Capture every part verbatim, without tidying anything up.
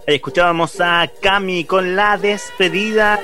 Escuchábamos a Cami con la despedida.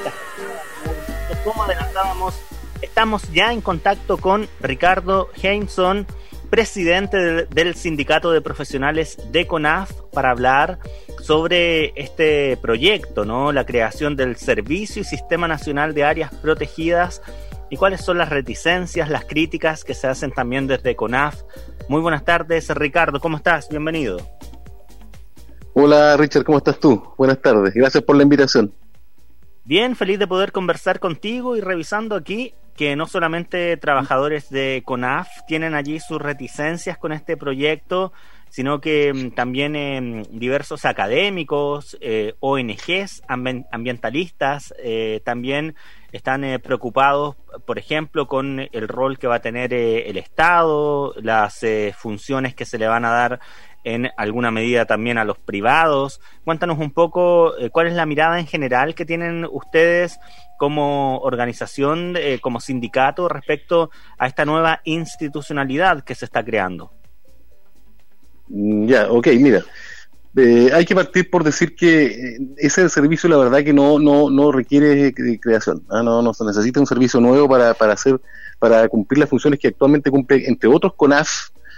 Como adelantábamos, estamos ya en contacto con Ricardo Heinzson, presidente del, del Sindicato de Profesionales de CONAF, para hablar sobre este proyecto, ¿no? La creación del Servicio y Sistema Nacional de Áreas Protegidas y cuáles son las reticencias, las críticas que se hacen también desde CONAF. Muy buenas tardes, Ricardo, ¿cómo estás? Bienvenido. Hola Richard, ¿cómo estás tú? Buenas tardes, gracias por la invitación. Bien, feliz de poder conversar contigo y revisando aquí que no solamente trabajadores de CONAF tienen allí sus reticencias con este proyecto, sino que mm, también eh, diversos académicos, eh, O N Ges, ambi- ambientalistas, eh, también están eh, preocupados, por ejemplo, con el rol que va a tener eh, el Estado, las eh, funciones que se le van a dar en alguna medida también a los privados. Cuéntanos un poco eh, cuál es la mirada en general que tienen ustedes como organización, eh, como sindicato, respecto a esta nueva institucionalidad que se está creando. Ya, ok, mira, eh, hay que partir por decir que eh, ese servicio la verdad que no no no requiere de creación, ¿ah? no, no se necesita un servicio nuevo para, para hacer para cumplir las funciones que actualmente cumple, entre otros, CONAF,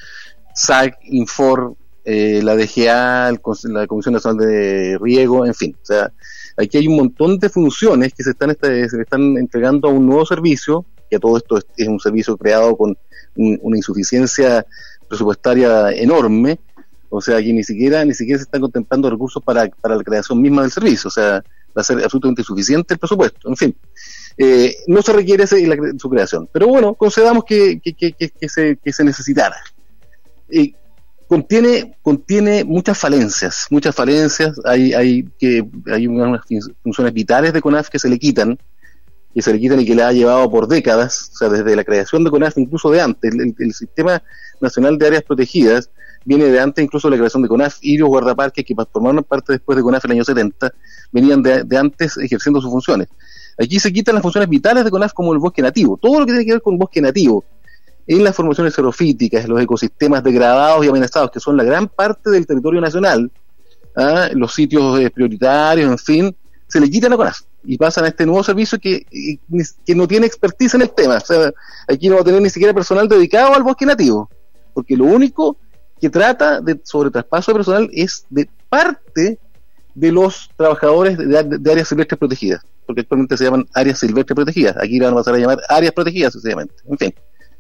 S A C, Infor, eh, la D G A, el, la Comisión Nacional de Riego, en fin, o sea, aquí hay un montón de funciones que se están este, se están entregando a un nuevo servicio, que todo esto es, es un servicio creado con un, una insuficiencia presupuestaria enorme, o sea que ni siquiera ni siquiera se están contemplando recursos para, para la creación misma del servicio, o sea, va a ser absolutamente insuficiente el presupuesto, en fin, eh, no se requiere ese, la, su creación, pero bueno, concedamos que, que, que, que, que, se, que se necesitara. Eh, contiene contiene muchas falencias, muchas falencias, hay hay que hay unas funciones vitales de CONAF que se le quitan, que se le quitan y que le ha llevado por décadas, o sea, desde la creación de CONAF, incluso de antes, el, el Sistema Nacional de Áreas Protegidas viene de antes incluso de la creación de CONAF, y los guardaparques que formaron parte después de CONAF en el año setenta, venían de, de antes ejerciendo sus funciones. Aquí se quitan las funciones vitales de CONAF como el bosque nativo, todo lo que tiene que ver con bosque nativo, en las formaciones xerofíticas, los ecosistemas degradados y amenazados, que son la gran parte del territorio nacional, ¿ah? Los sitios eh, prioritarios, en fin, se le quitan a CONAF y pasan a este nuevo servicio que, que no tiene expertise en el tema. O sea, aquí no va a tener ni siquiera personal dedicado al bosque nativo, porque lo único que trata de sobre traspaso de personal es de parte de los trabajadores de, de, de áreas silvestres protegidas, porque actualmente se llaman áreas silvestres protegidas, aquí van a pasar a llamar áreas protegidas sencillamente, en fin.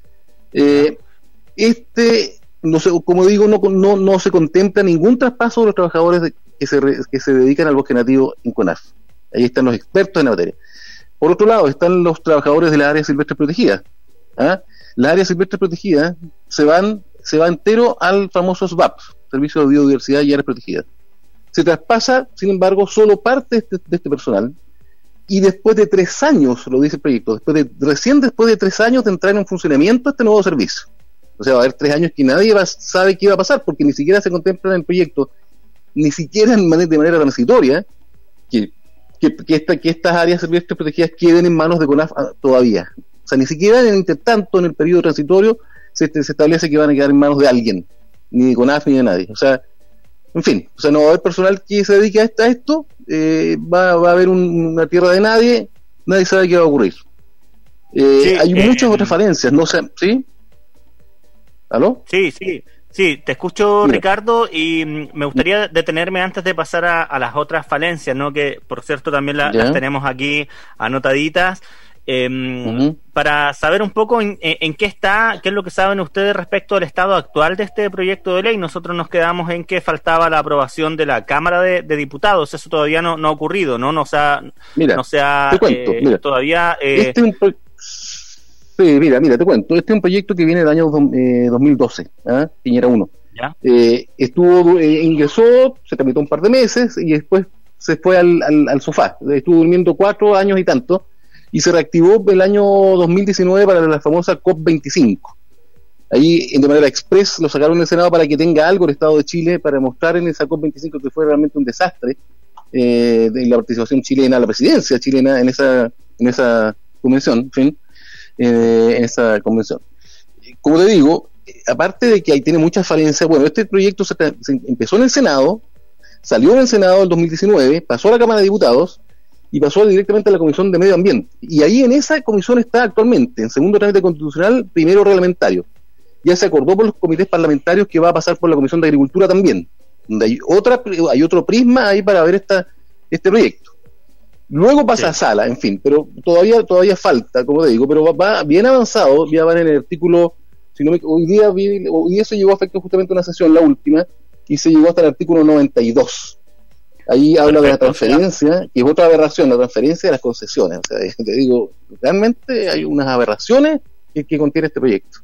Eh, este, no sé, como digo, no, no, no se contempla ningún traspaso de los trabajadores de, que, se re, que se dedican al bosque nativo en CONAF. Ahí están los expertos en la materia. Por otro lado, están los trabajadores de las áreas silvestres protegidas. ¿Ah? Las áreas silvestres protegidas se van, se va entero al famoso S B A P, Servicio de Biodiversidad y Áreas Protegidas. Se traspasa, sin embargo, solo parte de este, de este personal. Y después de tres años, lo dice el proyecto, después de, recién después de tres años de entrar en funcionamiento este nuevo servicio. O sea, va a haber tres años que nadie va, sabe qué va a pasar, porque ni siquiera se contempla en el proyecto, ni siquiera en manera, de manera transitoria, que, que, que, esta, que estas áreas silvestres protegidas queden en manos de CONAF todavía. O sea, ni siquiera en el intertanto, en el periodo transitorio, se, se establece que van a quedar en manos de alguien, ni de CONAF ni de nadie. O sea, en fin, o sea, no va a haber personal que se dedique a esto, a esto eh, va, va a haber un, una tierra de nadie, nadie sabe qué va a ocurrir. Eh, sí, hay eh, muchas otras falencias, no sé, ¿sí? ¿Aló? Sí, sí, sí, te escucho, mira, Ricardo, y me gustaría detenerme antes de pasar a, a las otras falencias, ¿no? Que, por cierto, también la, las tenemos aquí anotaditas. Eh, uh-huh. Para saber un poco en, en qué está, qué es lo que saben ustedes respecto al estado actual de este proyecto de ley. Nosotros nos quedamos en que faltaba la aprobación de la Cámara de, de Diputados. Eso todavía no, no ha ocurrido, ¿no? No se ha, mira, no se ha te cuento, eh, mira, todavía... Eh... Este es un pro... sí, mira, mira, te cuento. Este es un proyecto que viene del año eh, dos mil doce, ¿eh? Piñera uno. ¿Ya? Eh, estuvo, eh, ingresó, se tramitó un par de meses y después se fue al, al, al sofá. Estuvo durmiendo cuatro años y tanto. Y se reactivó el año dos mil diecinueve para la famosa COP veinticinco. Ahí, de manera express, lo sacaron del Senado para que tenga algo el Estado de Chile para mostrar en esa COP veinticinco que fue realmente un desastre eh, de la participación chilena, la presidencia chilena en esa en esa convención, en fin, eh, en esa convención. Como te digo, aparte de que ahí tiene muchas falencias, bueno, este proyecto se, se empezó en el Senado, salió en el Senado en el dos mil diecinueve, pasó a la Cámara de Diputados y pasó directamente a la Comisión de Medio Ambiente. Y ahí en esa comisión está actualmente, en segundo trámite constitucional, primero reglamentario. Ya se acordó por los comités parlamentarios que va a pasar por la Comisión de Agricultura también, donde hay otra hay otro prisma ahí para ver esta este proyecto. Luego pasa sí. a sala, en fin, pero todavía todavía falta, como te digo, pero va, va bien avanzado, ya van en el artículo, si no me, hoy día hoy día se llegó a efecto justamente una sesión, la última, y se llegó hasta el artículo noventa y dos. Ahí habla de la transferencia, que es otra aberración, la transferencia de las concesiones. O sea, te digo, realmente hay unas aberraciones que, que contiene este proyecto.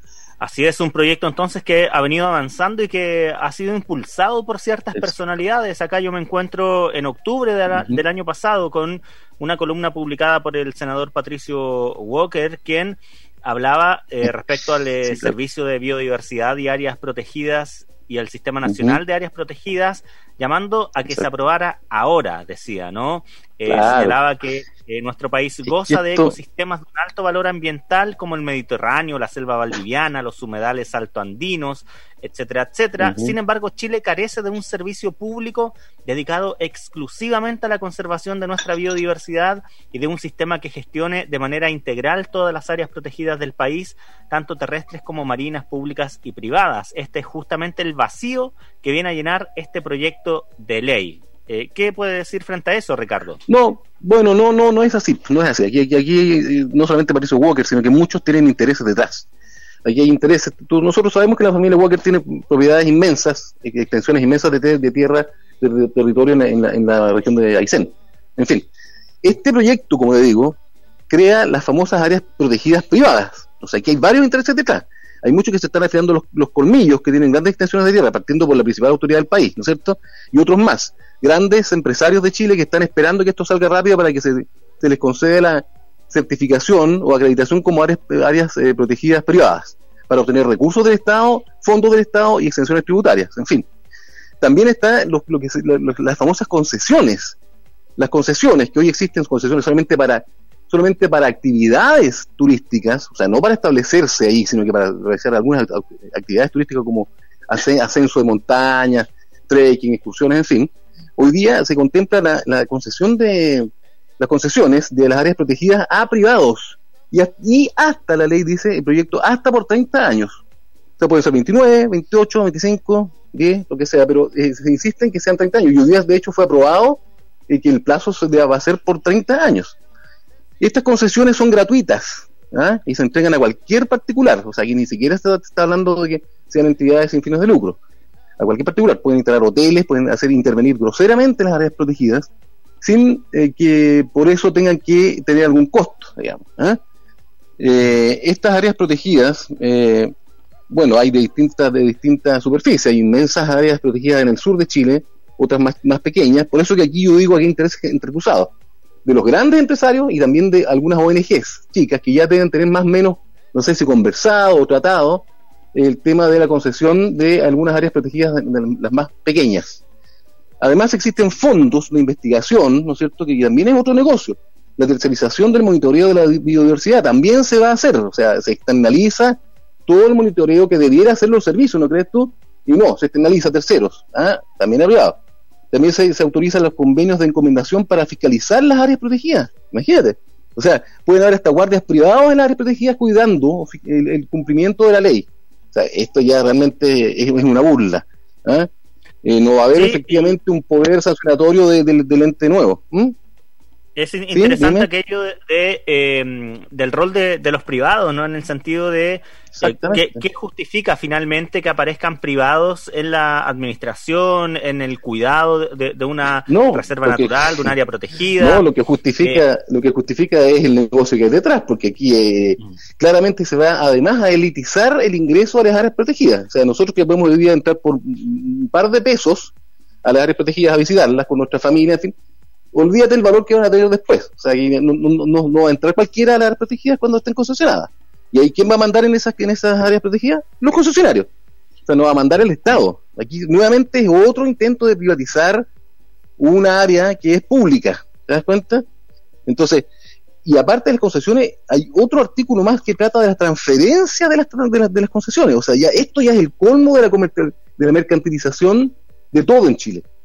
Así es, un proyecto entonces que ha venido avanzando y que ha sido impulsado por ciertas es. personalidades. Acá yo me encuentro en octubre de la, uh-huh. del año pasado con una columna publicada por el senador Patricio Walker, quien hablaba eh, respecto al eh, sí, claro. servicio de biodiversidad y áreas protegidas y el Sistema Nacional uh-huh. de Áreas Protegidas, llamando a que Exacto. se aprobara ahora, decía, ¿no? Eh, claro. Señalaba que eh, nuestro país goza de ecosistemas de un alto valor ambiental como el Mediterráneo, la selva valdiviana, los humedales altoandinos, etcétera, etcétera. Uh-huh. Sin embargo, Chile carece de un servicio público dedicado exclusivamente a la conservación de nuestra biodiversidad y de un sistema que gestione de manera integral todas las áreas protegidas del país, tanto terrestres como marinas, públicas y privadas. Este es justamente el vacío que viene a llenar este proyecto de ley. Eh, ¿Qué puede decir frente a eso, Ricardo? No, bueno, no, no, no es así, no es así. Aquí, aquí, aquí no solamente Patricio Walker, sino que muchos tienen intereses detrás. Aquí hay intereses. Tú, nosotros sabemos que la familia Walker tiene propiedades inmensas, extensiones inmensas de, de tierra, de, de territorio en la, en, la, en la región de Aysén. En fin, este proyecto, como le digo, crea las famosas áreas protegidas privadas. O sea, aquí hay varios intereses detrás. Hay muchos que se están afilando los, los colmillos, que tienen grandes extensiones de tierra, partiendo por la principal autoridad del país, ¿no es cierto? Y otros más, grandes empresarios de Chile que están esperando que esto salga rápido para que se, se les conceda la certificación o acreditación como áreas, áreas eh, protegidas privadas, para obtener recursos del Estado, fondos del Estado y exenciones tributarias, en fin. También están lo, lo que se, lo, las famosas concesiones, las concesiones que hoy existen, concesiones solamente para solamente para actividades turísticas, o sea, no para establecerse ahí, sino que para realizar algunas actividades turísticas como ascenso de montañas, trekking, excursiones, en fin. Hoy día se contempla la, la concesión de las concesiones de las áreas protegidas a privados, y, a, y hasta la ley dice, el proyecto, hasta por treinta años. O sea, pueden ser veintinueve, veintiocho, veinticinco, diez, lo que sea, pero eh, se insiste en que sean treinta años, y hoy día de hecho fue aprobado eh, que el plazo se va a ser por treinta años. Estas concesiones son gratuitas, ¿ah? Y se entregan a cualquier particular, o sea, aquí ni siquiera se está, está hablando de que sean entidades sin fines de lucro. A cualquier particular, pueden instalar hoteles, pueden hacer intervenir groseramente las áreas protegidas, sin eh, que por eso tengan que tener algún costo, digamos. ¿eh? Eh, estas áreas protegidas, eh, bueno, hay de distintas de distintas superficies, hay inmensas áreas protegidas en el sur de Chile, otras más, más pequeñas, por eso que aquí yo digo que hay intereses entrecruzados, de los grandes empresarios y también de algunas O N Ges chicas que ya deben tener más o menos, no sé si conversado o tratado el tema de la concesión de algunas áreas protegidas, de, de las más pequeñas. Además existen fondos de investigación, ¿no es cierto?, que también es otro negocio. La tercerización del monitoreo de la biodiversidad también se va a hacer, o sea, se externaliza todo el monitoreo que debiera hacer los servicios, ¿no crees tú? Y no, se externaliza a terceros, ¿ah? También a privados. También se, se autorizan los convenios de encomendación para fiscalizar las áreas protegidas, imagínate. O sea, pueden haber hasta guardias privados en las áreas protegidas cuidando el, el cumplimiento de la ley. O sea, esto ya realmente es, es una burla, ¿ah? Eh, no va a haber sí, efectivamente un poder sancionatorio de, de, del ente nuevo. ¿Mm? Es interesante ¿Sí? aquello de, de, eh, del rol de, de los privados, ¿no? En el sentido de eh, ¿qué, qué justifica finalmente que aparezcan privados en la administración, en el cuidado de, de una no, reserva porque, natural, de un área protegida. No, lo que justifica, eh, lo que justifica es el negocio que hay detrás, porque aquí eh, mm. claramente se va además a elitizar el ingreso a las áreas protegidas. O sea, nosotros que podemos hoy día entrar por un par de pesos a las áreas protegidas a visitarlas con nuestra familia, en fin. Olvídate el valor que van a tener después. O sea, no, no, no, no va a entrar cualquiera a las áreas protegidas cuando estén concesionadas. ¿Y ahí quién va a mandar en esas, en esas áreas protegidas? Los concesionarios. O sea, no va a mandar el Estado. Aquí nuevamente es otro intento de privatizar una área que es pública. ¿Te das cuenta? Entonces, y aparte de las concesiones, hay otro artículo más que trata de la transferencia de las, de las, de las concesiones. O sea, ya esto ya es el colmo de la, comer- de la mercantilización de todo en Chile.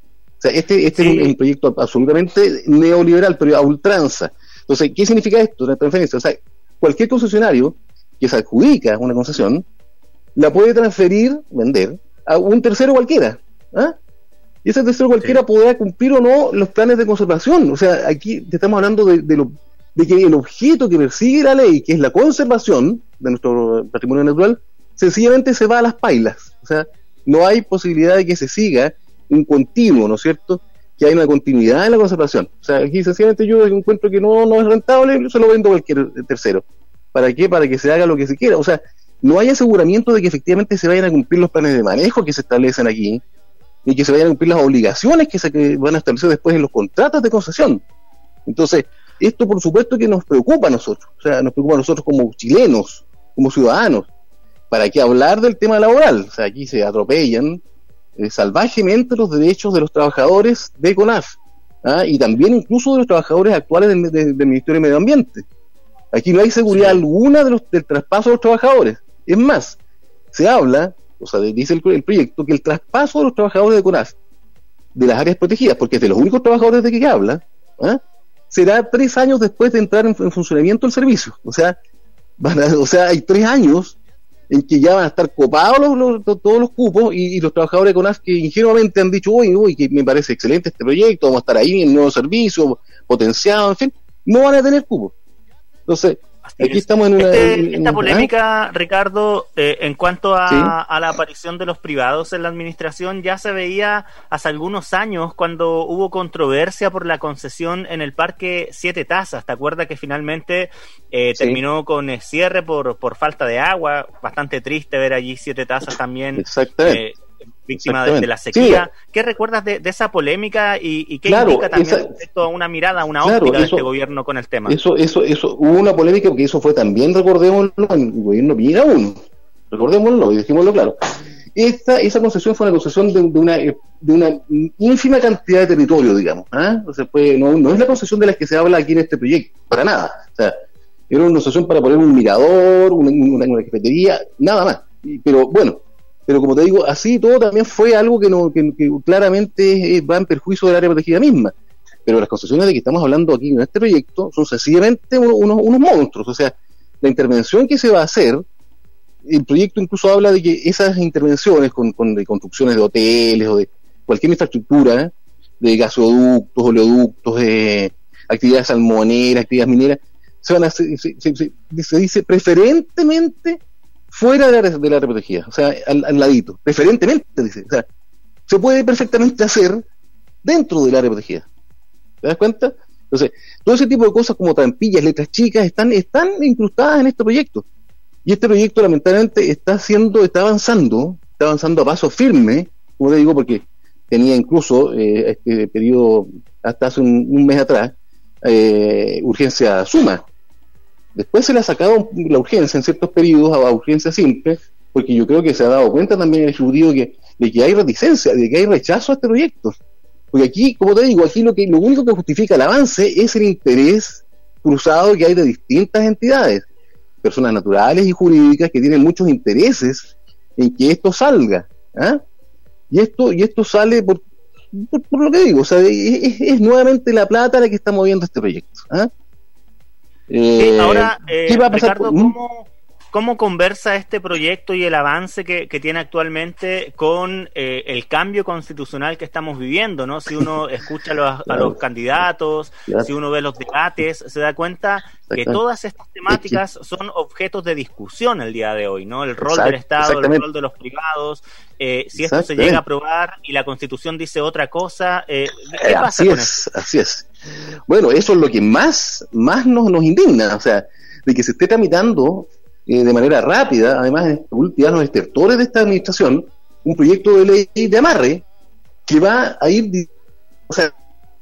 sea, este, este sí. es un proyecto absolutamente neoliberal, pero a ultranza. Entonces, ¿qué significa esto? La transferencia. O sea, cualquier concesionario que se adjudica una concesión, la puede transferir, vender, a un tercero cualquiera. ¿Ah? Y ese tercero cualquiera sí. podrá cumplir o no los planes de conservación. O sea, aquí te estamos hablando de, de, lo, de que el objeto que persigue la ley, que es la conservación de nuestro patrimonio natural, sencillamente se va a las pailas. O sea, no hay posibilidad de que se siga un continuo, ¿no es cierto?, que hay una continuidad en la conservación. O sea, aquí sencillamente yo encuentro que no, no es rentable, yo se lo vendo a cualquier tercero. ¿Para qué? Para que se haga lo que se quiera. O sea, no hay aseguramiento de que efectivamente se vayan a cumplir los planes de manejo que se establecen aquí, ni que se vayan a cumplir las obligaciones que se que van a establecer después en los contratos de concesión. Entonces, esto por supuesto que nos preocupa a nosotros, o sea, nos preocupa a nosotros como chilenos, como ciudadanos. ¿Para qué hablar del tema laboral? O sea, aquí se atropellan eh, salvajemente los derechos de los trabajadores de CONAF, ¿ah? Y también incluso de los trabajadores actuales del, de, del Ministerio de Medio Ambiente. Aquí no hay seguridad sí. alguna de los, del traspaso de los trabajadores. Es más, se habla, o sea, dice el, el proyecto, que el traspaso de los trabajadores de CONAF de las áreas protegidas, porque es de los únicos trabajadores de que habla, ¿ah? será tres años después de entrar en, en funcionamiento el servicio. O sea, van a, o sea, hay tres años en que ya van a estar copados los, los, todos los cupos y, y los trabajadores de CONAF que ingenuamente han dicho, uy, uy, que me parece excelente este proyecto, vamos a estar ahí en el nuevo servicio, potenciado, en fin, no van a tener cupos. Entonces, Así aquí es. estamos en una... Este, en, en, esta polémica, ¿eh? Ricardo, eh, en cuanto a, ¿Sí? a la aparición de los privados en la administración, ya se veía hace algunos años cuando hubo controversia por la concesión en el Parque Siete Tazas. ¿Te acuerdas que finalmente eh, sí. terminó con eh, cierre por, por falta de agua? Bastante triste ver allí Siete Tazas también. Exactamente. Eh, víctima de, de la sequía. Sí. ¿Qué recuerdas de, de esa polémica y, y qué claro, indica también esa, respecto a una mirada, una claro, óptica eso, de este gobierno con el tema? Eso, eso, eso, hubo una polémica porque eso fue también, recordémoslo, en el gobierno Piñera uno, recordémoslo y dejémoslo claro. Esta, esa concesión fue una concesión de, de, una, de una ínfima cantidad de territorio, digamos. ¿eh? Entonces fue, no, no es la concesión de las que se habla aquí en este proyecto, para nada. O sea, era una concesión para poner un mirador, una, una, una cafetería, nada más. Y, pero bueno, pero como te digo, así todo también fue algo que, no, que, que claramente va en perjuicio del área protegida misma. Pero las concesiones de que estamos hablando aquí en este proyecto son sencillamente unos, unos, unos monstruos. O sea, la intervención que se va a hacer, el proyecto incluso habla de que esas intervenciones con, con de construcciones de hoteles o de cualquier infraestructura, de gasoductos, oleoductos, de actividades salmoneras, actividades mineras, se van a hacer, se, se, se, se dice preferentemente fuera de la, de la área protegida, o sea, al, al ladito, preferentemente, dice, o sea, se puede perfectamente hacer dentro del área protegida. ¿Te das cuenta? Entonces, todo ese tipo de cosas como trampillas, letras chicas, están, están incrustadas en este proyecto. Y este proyecto lamentablemente está haciendo, está avanzando, está avanzando a paso firme, como te digo, porque tenía incluso eh, este periodo, hasta hace un, un mes atrás, eh, urgencia suma. Después se le ha sacado la urgencia en ciertos periodos a urgencia simple, porque yo creo que se ha dado cuenta también el Ejecutivo que, de que hay reticencia, de que hay rechazo a este proyecto. Porque aquí, como te digo, aquí lo que lo único que justifica el avance es el interés cruzado que hay de distintas entidades, personas naturales y jurídicas que tienen muchos intereses en que esto salga. ¿eh? Y esto y esto sale por, por, por lo que digo, o sea, es, es nuevamente la plata la que está moviendo este proyecto. ¿eh? Eh, sí, ahora, eh, ¿qué va a pasar Ricardo, por... ¿cómo, ¿cómo conversa este proyecto y el avance que, que tiene actualmente con eh, el cambio constitucional que estamos viviendo, ¿no? Si uno escucha a los, claro. a los candidatos, claro. si uno ve los debates, se da cuenta que todas estas temáticas son objetos de discusión el día de hoy, ¿no? El rol Exact, del Estado, el rol de los privados, eh, si esto se llega a aprobar y la Constitución dice otra cosa, eh, ¿qué pasa así con es, esto? Así es. Bueno, eso es lo que más, más nos, nos indigna, o sea, de que se esté tramitando eh, de manera rápida, además ya los estertores de esta administración, un proyecto de ley de amarre que va a ir, o sea,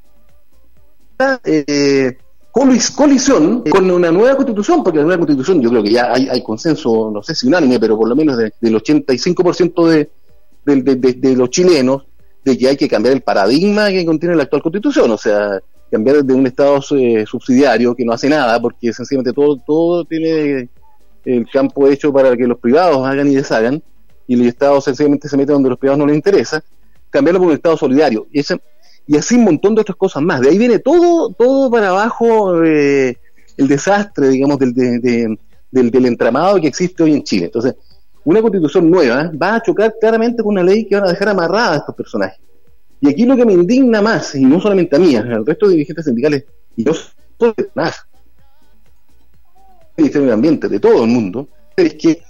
eh, colisión con una nueva constitución, porque la nueva constitución yo creo que ya hay, hay consenso, no sé si unánime, pero por lo menos de, del ochenta y cinco por ciento de, de, de, de, de los chilenos, de que hay que cambiar el paradigma que contiene la actual constitución, o sea, cambiar de un Estado eh, subsidiario que no hace nada, porque sencillamente todo todo tiene el campo hecho para que los privados hagan y deshagan, y el Estado sencillamente se mete donde los privados no les interesa, cambiarlo por un Estado solidario. Y ese, y así un montón de otras cosas más. De ahí viene todo todo para abajo eh, el desastre, digamos, del, de, de, del, del entramado que existe hoy en Chile. Entonces, una constitución nueva va a chocar claramente con una ley que van a dejar amarrada a estos personajes. Y aquí lo que me indigna más, y no solamente a mí, al resto de dirigentes sindicales, y yo soy más, el Ministerio del Ambiente, de todo el mundo, es que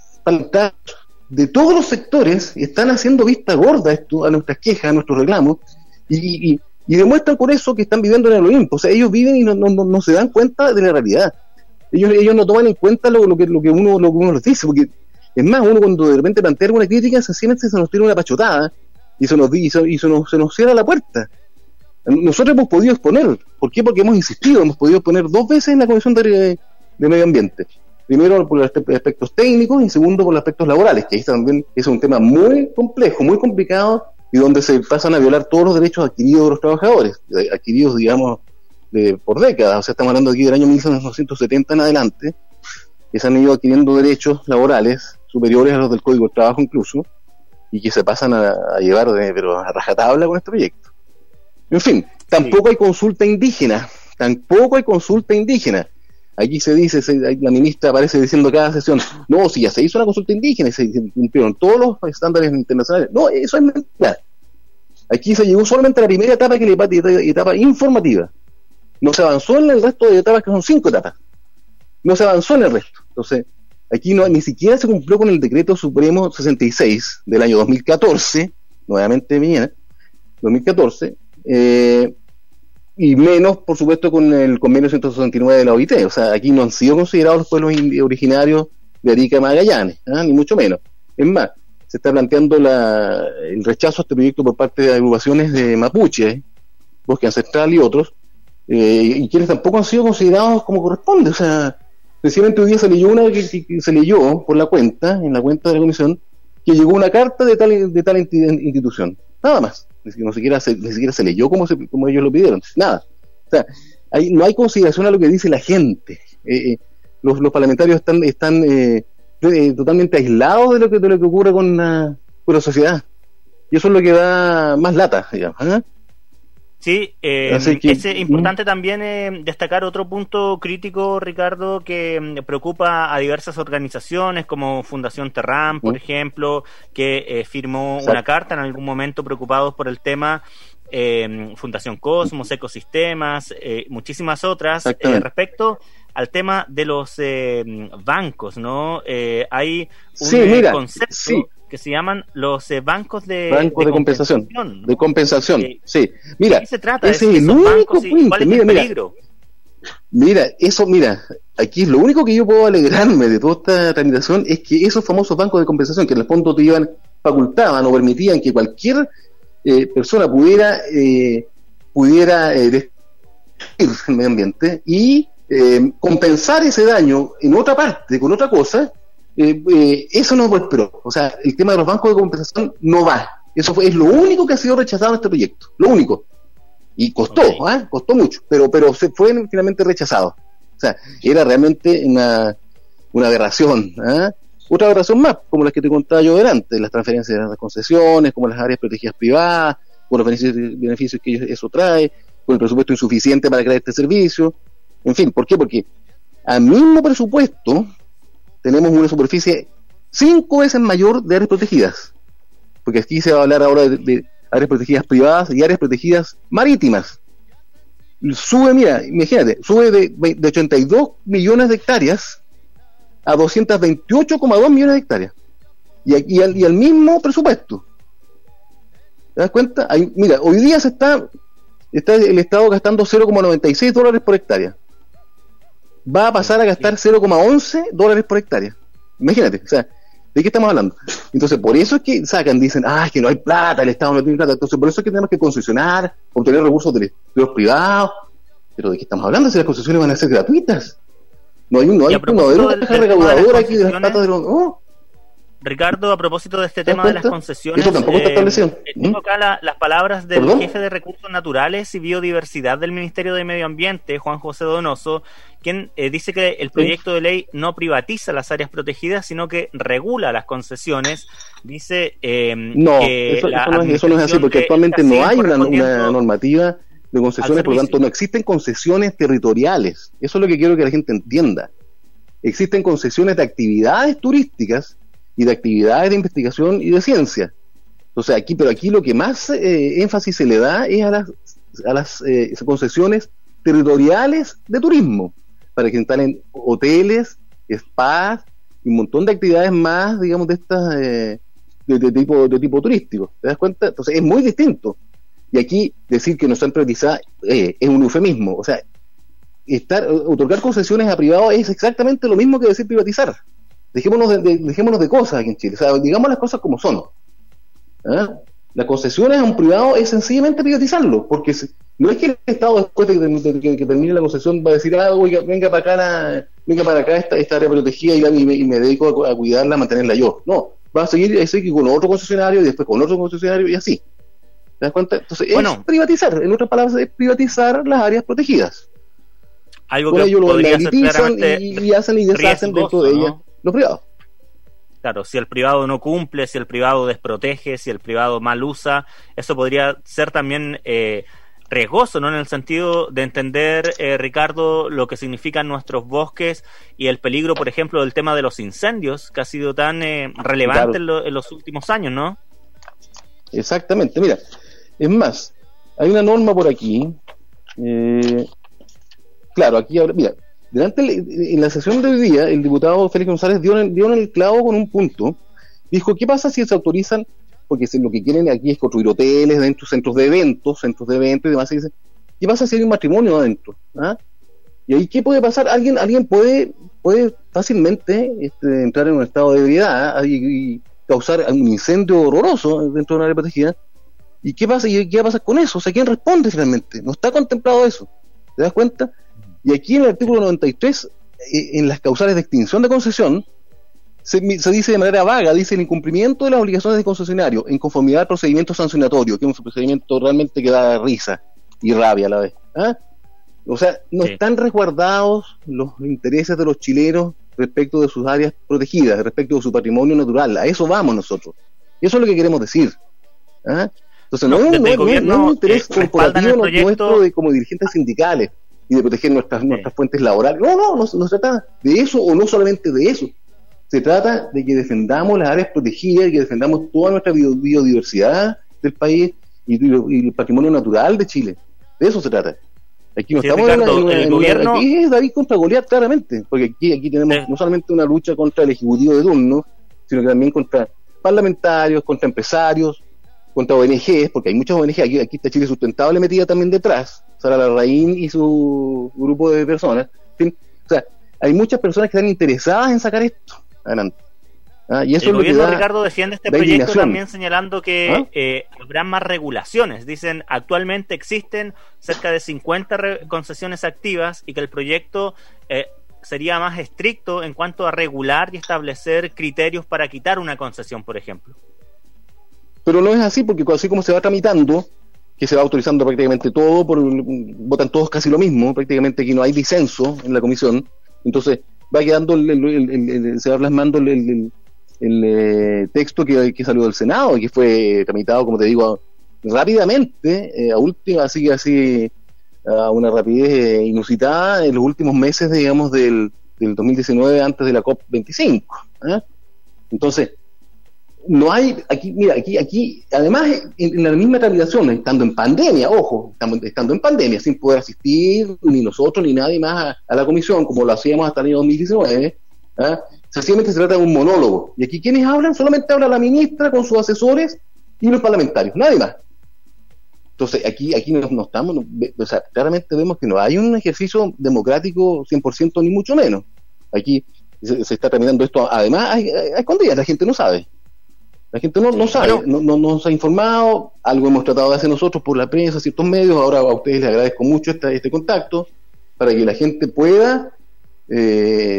de todos los sectores están haciendo vista gorda a, esto, a nuestras quejas, a nuestros reclamos, y, y, y demuestran por eso que están viviendo en el Olimpo. O sea, ellos viven y no, no, no, no se dan cuenta de la realidad. Ellos, ellos no toman en cuenta lo, lo, que, lo, que uno, lo que uno les dice, porque es más, uno cuando de repente plantea alguna crítica, sencillamente se nos tira una pachotada y se nos dice, y se nos, se nos cierra la puerta. Nosotros hemos podido exponer. ¿Por qué? Porque hemos insistido, hemos podido exponer dos veces en la Comisión de, de Medio Ambiente. Primero por los aspectos técnicos y segundo por los aspectos laborales, que ahí también es un tema muy complejo, muy complicado, y donde se pasan a violar todos los derechos adquiridos de los trabajadores, adquiridos, digamos, de, por décadas. O sea, estamos hablando aquí del año mil novecientos setenta en adelante, que se han ido adquiriendo derechos laborales superiores a los del Código del Trabajo incluso, y que se pasan a, a llevar de, pero a rajatabla con este proyecto. En fin, tampoco sí. hay consulta indígena, tampoco hay consulta indígena. Aquí se dice, se, la ministra aparece diciendo cada sesión, no, si ya se hizo una consulta indígena y se, se cumplieron todos los estándares internacionales. No, eso es mentira. Aquí se llegó solamente a la primera etapa, que es la etapa, etapa informativa. No se avanzó en el resto de etapas, que son cinco etapas. No se avanzó en el resto. Entonces, aquí no, ni siquiera se cumplió con el decreto supremo sesenta y seis del año dos mil catorce, nuevamente mañana, dos mil catorce, eh, y menos, por supuesto, con el convenio ciento sesenta y nueve de la O I T. O sea, aquí no han sido considerados los pueblos originarios de Arica y Magallanes, ¿eh? Ni mucho menos. Es más, se está planteando la, el rechazo a este proyecto por parte de agrupaciones de mapuche, ¿eh? Bosque Ancestral y otros, eh, y quienes tampoco han sido considerados como corresponde. O sea, sencillamente hoy día se leyó una que, que, que se leyó por la cuenta, en la cuenta de la comisión, que llegó una carta de tal de tal institución, nada más. Ni siquiera se, ni siquiera se leyó como, se, como ellos lo pidieron, nada. O sea, hay, no hay consideración a lo que dice la gente. Eh, eh, los, los parlamentarios están están eh, eh, totalmente aislados de lo que de lo que ocurre con la, con la sociedad, y eso es lo que da más lata, digamos, ¿eh? Sí, eh, que, es importante ¿Mm? también eh, destacar otro punto crítico, Ricardo, que eh, preocupa a diversas organizaciones como Fundación Terram, por ¿Mm? ejemplo, que eh, firmó Exacto. una carta en algún momento preocupados por el tema, eh, Fundación Cosmos, Ecosistemas, eh, muchísimas otras, eh, respecto al tema de los eh, bancos, ¿no? Eh, hay un sí, mira, concepto... Sí. que se llaman los eh, bancos de, bancos de, de compensación, compensación ¿no? de compensación, eh, sí. Mira, ¿de qué se trata? Ese es el único punto. ¿Cuál es mira, el peligro? Mira, eso, mira, aquí lo único que yo puedo alegrarme de toda esta tramitación es que esos famosos bancos de compensación, que en el fondo te iban, facultaban o permitían que cualquier eh, persona pudiera eh, pudiera eh, destruir el medio ambiente y eh, compensar ese daño en otra parte, con otra cosa. Eh, eh, eso no prosperó. O sea, el tema de los bancos de compensación no va. Eso fue, es lo único que ha sido rechazado en este proyecto, lo único. Y costó, okay. ¿eh? costó mucho, pero pero se fue finalmente rechazado. O sea, era realmente una, una aberración. ¿eh? Otra aberración más, como las que te contaba yo delante, las transferencias de las concesiones, como las áreas protegidas privadas, con los beneficios, beneficios que eso trae, con el presupuesto insuficiente para crear este servicio. En fin, ¿por qué? Porque al mismo presupuesto tenemos una superficie cinco veces mayor de áreas protegidas, porque aquí se va a hablar ahora de, de áreas protegidas privadas y áreas protegidas marítimas. Sube, mira, imagínate, sube de, de ochenta y dos millones de hectáreas a doscientos veintiocho coma dos millones de hectáreas, y, y, al, y al mismo presupuesto. ¿Te das cuenta? Hay, mira, hoy día se está, está el Estado gastando cero coma noventa y seis dólares por hectárea. Va a pasar a gastar cero coma once dólares por hectárea. Imagínate, o sea, ¿de qué estamos hablando? Entonces, por eso es que sacan, dicen, ah, es que no hay plata, el Estado no tiene plata. Entonces, por eso es que tenemos que concesionar, obtener recursos de, de los privados. Pero ¿de qué estamos hablando si las concesiones van a ser gratuitas? No hay un, no hay un modelo de caja recaudadora aquí de las platas de los... Oh. Ricardo, a propósito de este tema de las concesiones, eso tampoco está establecido. Eh, tengo acá la, las palabras del ¿Perdón? jefe de Recursos Naturales y Biodiversidad del Ministerio de Medio Ambiente, Juan José Donoso, quien eh, dice que el proyecto de ley no privatiza las áreas protegidas, sino que regula las concesiones. Dice eh, no, que eso, la eso, no es, eso no es así, porque actualmente no hay una, una normativa de concesiones, por lo tanto no existen concesiones territoriales. Eso es lo que quiero que la gente entienda. Existen concesiones de actividades turísticas y de actividades de investigación y de ciencia. Entonces aquí, pero aquí lo que más eh, énfasis se le da es a las, a las eh, concesiones territoriales de turismo, para que instalen hoteles, spas y un montón de actividades más, digamos, de estas eh, de, de tipo de tipo turístico. ¿Te das cuenta? Entonces es muy distinto. Y aquí decir que no están privatizadas eh, es un eufemismo. O sea, estar otorgar concesiones a privados es exactamente lo mismo que decir privatizar. Dejémonos de, de, dejémonos de cosas aquí en Chile, o sea, digamos las cosas como son. ¿Ah? Las concesiones a un privado es sencillamente privatizarlo, porque si, no es que el Estado después de, de, de, de que termine la concesión va a decir, ah, oiga, venga para acá, la, venga para acá esta, esta área protegida y, la, y, me, y me dedico a, a cuidarla, a mantenerla yo. No, va a seguir, a seguir con otro concesionario y después con otro concesionario y así. ¿Te das cuenta? Entonces bueno, es privatizar, en otras palabras es privatizar las áreas protegidas. Algo Por que ello lo podría ser privatizan y, y hacen y deshacen dentro de ¿no? ellas los privados. Claro, si el privado no cumple, si el privado desprotege, si el privado mal usa, eso podría ser también eh, riesgoso, ¿no? En el sentido de entender, eh, Ricardo, lo que significan nuestros bosques y el peligro, por ejemplo, del tema de los incendios, que ha sido tan eh, relevante claro. en, lo, en los últimos años, ¿no? Exactamente, mira, es más, hay una norma por aquí, eh, claro, aquí ahora, mira, Delante, en la sesión de hoy día, el diputado Félix González dio en, dio en el clavo con un punto. Dijo, ¿qué pasa si se autorizan? Porque lo que quieren aquí es construir hoteles dentro, centros de eventos, centros de eventos y demás. Y dice, ¿qué pasa si hay un matrimonio adentro? ¿Ah? Y ahí, ¿qué puede pasar? Alguien alguien puede puede fácilmente este, entrar en un estado de ebriedad y, y causar un incendio horroroso dentro de una área protegida. ¿Y qué pasa? ¿Y qué va a pasar con eso? O sea, ¿quién responde finalmente? No está contemplado eso. ¿Te das cuenta? Y aquí en el artículo noventa y tres, eh, en las causales de extinción de concesión, se, se dice de manera vaga, dice el incumplimiento de las obligaciones del concesionario en conformidad al procedimiento sancionatorio, que es un procedimiento realmente que da risa y rabia a la vez. ¿Ah? O sea, no sí. están resguardados los intereses de los chilenos respecto de sus áreas protegidas, respecto de su patrimonio natural. A eso vamos nosotros. Eso es lo que queremos decir. ¿Ah? Entonces, no, no, es, no, no, gobierno, no es un interés eh, corporativo proyecto... nuestro de, como dirigentes sindicales y de proteger nuestras, sí. nuestras fuentes laborales. No, no, no, no se trata de eso, o no solamente de eso. Se trata de que defendamos las áreas protegidas y que defendamos toda nuestra biodiversidad del país y, y el patrimonio natural de Chile. De eso se trata. Aquí no sí, estamos Ricardo, en, en, el en gobierno... Aquí es David contra Goliat, claramente, porque aquí, aquí tenemos sí. no solamente una lucha contra el ejecutivo de turno, sino que también contra parlamentarios, contra empresarios, contra O N Ges, porque hay muchas O N Ges, aquí, aquí está Chile Sustentable metida también detrás, Sara Larraín y su grupo de personas, en fin, o sea, hay muchas personas que están interesadas en sacar esto adelante. ¿Ah? Y eso el es lo gobierno, que da, Ricardo, defiende este proyecto también señalando que ¿Ah? eh, habrá más regulaciones. Dicen, actualmente existen cerca de cincuenta re- concesiones activas y que el proyecto eh, sería más estricto en cuanto a regular y establecer criterios para quitar una concesión, por ejemplo. Pero no es así, porque así como se va tramitando, que se va autorizando prácticamente todo, por, votan todos casi lo mismo, prácticamente aquí no hay disenso en la comisión, entonces va quedando, el, el, el, el, el, se va plasmando el, el, el, el eh, texto que, que salió del Senado y que fue tramitado, como te digo, rápidamente, eh, a última, así que así, a una rapidez eh, inusitada en los últimos meses, digamos, del, del dos mil diecinueve, antes de la COP veinticinco. ¿eh? Entonces, no hay, aquí, mira, aquí, aquí, además, en, en la misma tramitación, estando en pandemia, ojo, estando, estando en pandemia, sin poder asistir, ni nosotros, ni nadie más a, a la comisión, como lo hacíamos hasta el año dos mil diecinueve, ¿eh? Sencillamente se trata de un monólogo. Y aquí, ¿quiénes hablan? Solamente habla la ministra con sus asesores y los parlamentarios, nadie más. Entonces, aquí, aquí no, no estamos, no, o sea, claramente vemos que no hay un ejercicio democrático cien por ciento, ni mucho menos. Aquí se, se está tramitando esto, además, a, a escondidas, la gente no sabe. La gente no, no sabe, no, no, no se ha informado, algo hemos tratado de hacer nosotros por la prensa, ciertos medios, ahora a ustedes les agradezco mucho este, este contacto, para que la gente pueda eh,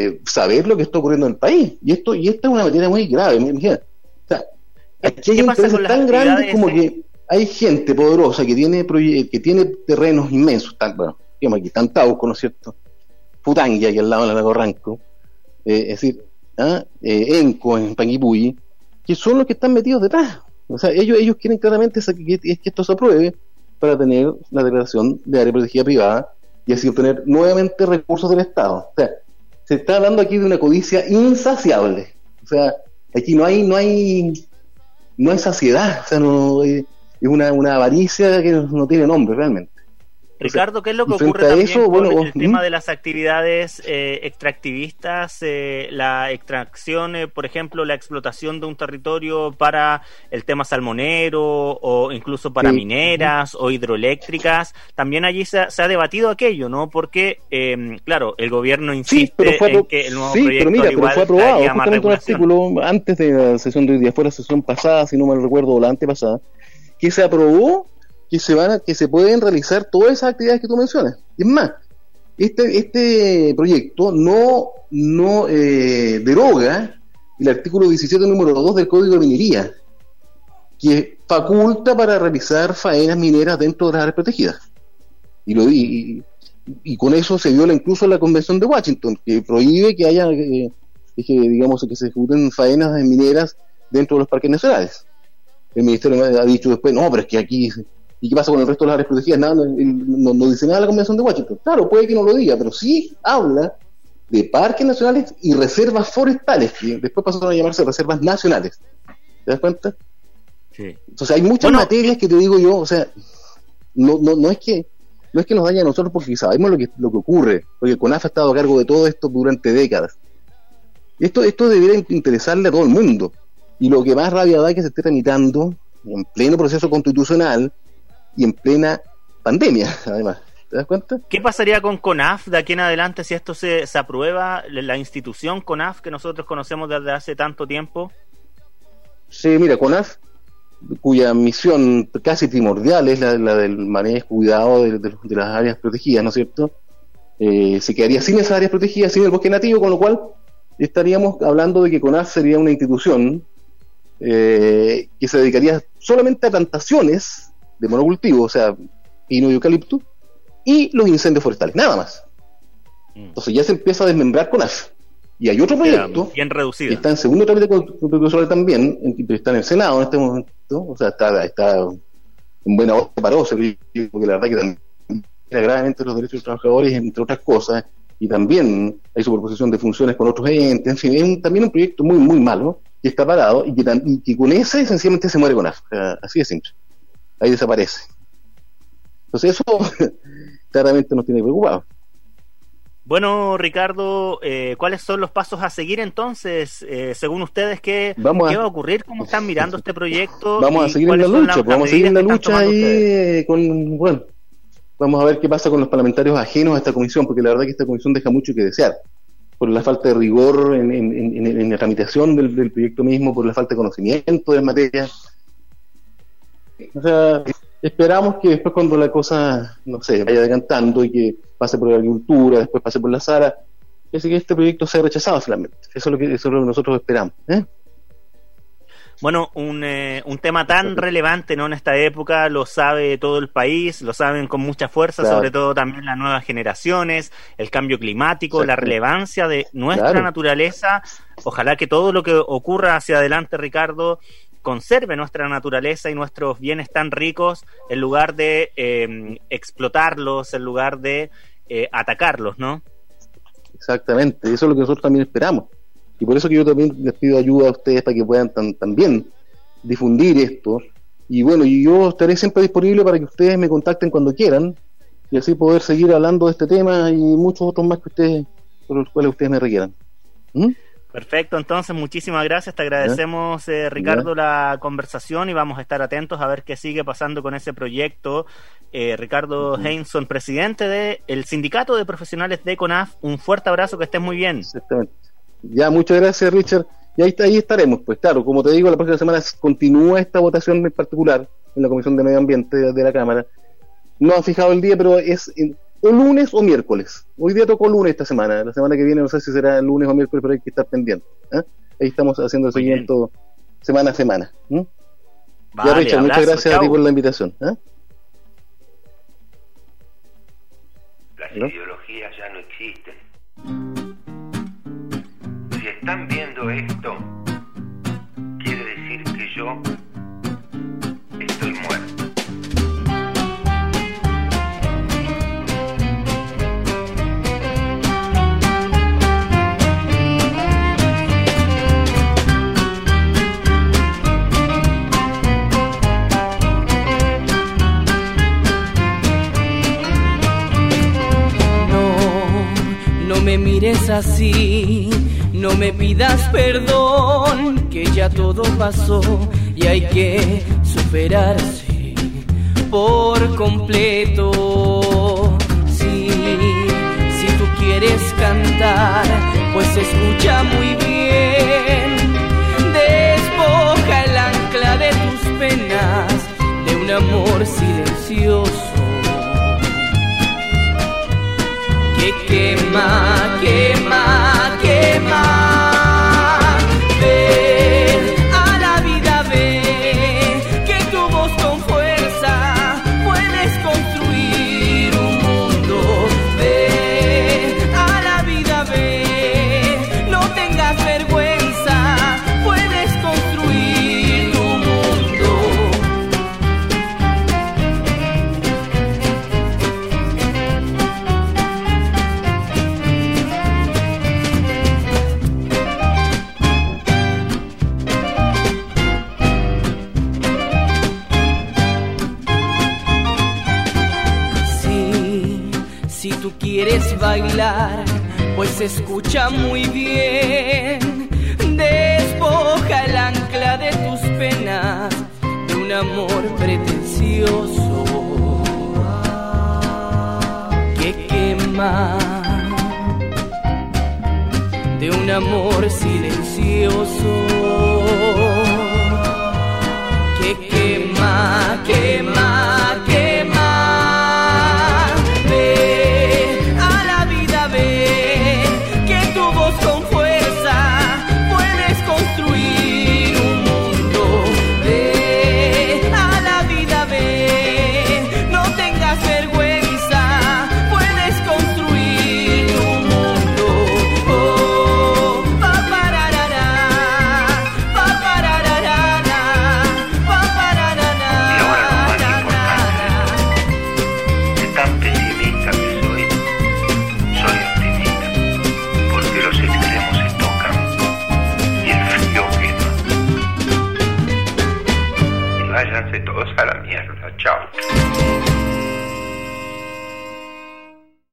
eh, saber lo que está ocurriendo en el país. Y esto y esta es una materia muy grave. Mira, o sea, aquí hay intereses tan grandes como que hay gente poderosa que tiene que tiene terrenos inmensos, tan, bueno, digamos aquí están Tauco, ¿no es cierto? Futangia, aquí al lado de la Lago Ranco, eh, es decir, ¿ah? eh, Enco en Panguipulli, que son los que están metidos detrás. O sea, ellos ellos quieren claramente que, que esto se apruebe para tener la declaración de área protegida privada y así obtener nuevamente recursos del Estado. O sea, se está hablando aquí de una codicia insaciable. O sea, aquí no hay no hay no hay saciedad, o sea, no es una, una avaricia que no tiene nombre realmente. Ricardo, ¿qué es lo que ocurre también eso, con bueno, el tema de las actividades eh, extractivistas, eh, la extracción, eh, por ejemplo, la explotación de un territorio para el tema salmonero o incluso para sí. mineras o hidroeléctricas? También allí se ha, se ha debatido aquello, ¿no? Porque, eh, claro, el gobierno insiste sí, fue, en que el nuevo sí, proyecto pero mira, igual pero fue aprobado justamente un artículo antes de la sesión de hoy día, fue la sesión pasada, si no me recuerdo, o la antepasada, que se aprobó que se van a, que se pueden realizar todas esas actividades que tú mencionas. Es más, este este proyecto no no eh, deroga el artículo diecisiete número dos del Código de Minería, que faculta para realizar faenas mineras dentro de las áreas protegidas. Y lo y, y con eso se viola incluso la Convención de Washington, que prohíbe que haya eh, que digamos que se ejecuten faenas mineras dentro de los parques nacionales. El ministerio ha dicho después, no, pero es que aquí ¿y qué pasa con el resto de las áreas protegidas? Nada, no, no, no dice nada la Convención de Washington. Claro, puede que no lo diga, pero sí habla de parques nacionales y reservas forestales, que después pasaron a llamarse reservas nacionales. ¿Te das cuenta? Sí. Entonces hay muchas bueno, materias que te digo yo, o sea, no no no es que no es que nos dañe a nosotros porque sabemos lo que lo que ocurre, porque CONAF ha estado a cargo de todo esto durante décadas. Esto esto debería interesarle a todo el mundo. Y lo que más rabia da es que se esté tramitando en pleno proceso constitucional y en plena pandemia, además. ¿Te das cuenta? ¿Qué pasaría con CONAF de aquí en adelante si esto se, se aprueba, la institución CONAF que nosotros conocemos desde hace tanto tiempo? Sí, mira, CONAF, cuya misión casi primordial es la, la del manejo, cuidado de, de, de las áreas protegidas, ¿no es cierto? Eh, se quedaría sin esas áreas protegidas, sin el bosque nativo, con lo cual estaríamos hablando de que CONAF sería una institución eh, que se dedicaría solamente a plantaciones de monocultivo, o sea, pino y eucalipto, y los incendios forestales, nada más. Entonces ya se empieza a desmembrar CONAF. Y hay otro proyecto bien reducido, que está en segundo trámite constitucional también, en, está en el Senado en este momento, o sea, está, está en buena hora para vos, porque la verdad que también gravemente los derechos de los trabajadores, entre otras cosas, y también hay superposición de funciones con otros entes, en fin, es un, también un proyecto muy, muy malo, que está parado, y que, y que con ese esencialmente se muere CONAF, o sea, así de simple. Ahí desaparece. Entonces eso claramente nos tiene preocupados. Bueno, Ricardo, eh, ¿cuáles son los pasos a seguir entonces? Eh, según ustedes, ¿qué, vamos ¿qué a, va a ocurrir? ¿Cómo están mirando este proyecto? Vamos a seguir en la lucha, la, vamos a seguir en la lucha ahí con, bueno, vamos a ver qué pasa con los parlamentarios ajenos a esta comisión, porque la verdad que esta comisión deja mucho que desear, por la falta de rigor en, en, en, en la tramitación del, del proyecto mismo, por la falta de conocimiento de las materias. O sea, esperamos que después cuando la cosa, no sé, vaya decantando y que pase por la agricultura, después pase por la Sara, es que este proyecto sea rechazado finalmente. Eso es lo que, eso es lo que nosotros esperamos, ¿eh? Bueno, un, eh, un tema tan relevante, ¿no?, en esta época, lo sabe todo el país, lo saben con mucha fuerza, claro. Sobre todo también las nuevas generaciones, el cambio climático, exacto, la relevancia de nuestra claro. naturaleza. Ojalá que todo lo que ocurra hacia adelante, Ricardo, conserve nuestra naturaleza y nuestros bienes tan ricos en lugar de eh, explotarlos, en lugar de eh, atacarlos, ¿no? Exactamente, eso es lo que nosotros también esperamos. Y por eso que yo también les pido ayuda a ustedes para que puedan tan, también difundir esto. Y bueno, y yo estaré siempre disponible para que ustedes me contacten cuando quieran y así poder seguir hablando de este tema y muchos otros más que ustedes, por los cuales ustedes me requieran. ¿Mm? Perfecto, entonces muchísimas gracias, te agradecemos eh, Ricardo la conversación y vamos a estar atentos a ver qué sigue pasando con ese proyecto. eh, Ricardo uh-huh. Heinsohn, presidente del Sindicato de Profesionales de CONAF, un fuerte abrazo, que estés muy bien. Exactamente. Ya, muchas gracias, Richard, y ahí, ahí estaremos, pues claro, como te digo, la próxima semana continúa esta votación en particular en la Comisión de Medio Ambiente de, de la Cámara. No han fijado el día, pero es o lunes o miércoles. Hoy día tocó lunes esta semana, la semana que viene no sé si será lunes o miércoles, pero hay que estar pendiente. ¿eh? Ahí estamos haciendo el seguimiento semana a semana. ¿eh? Vale, ya, Richard, abrazo, muchas gracias chau. a ti por la invitación. ¿eh? Las ¿No? ideologías ya no existen. Si están viendo esto, quiere decir que yo estoy muerto. No me mires así, no me pidas perdón, que ya todo pasó y hay que superarse por completo. Sí, si tú quieres cantar, pues escucha muy bien. Despoja el ancla de tus penas de un amor silencioso que quema, quema, quema. Ven a la vida, ven, que tu voz con fuerza puedes construir un mundo. Ven a la vida, ven, no tengas vergüenza, puedes construir tu mundo. Si tú quieres bailar, pues escucha muy bien. Despoja el ancla de tus penas de un amor pretencioso que quema, de un amor silencioso.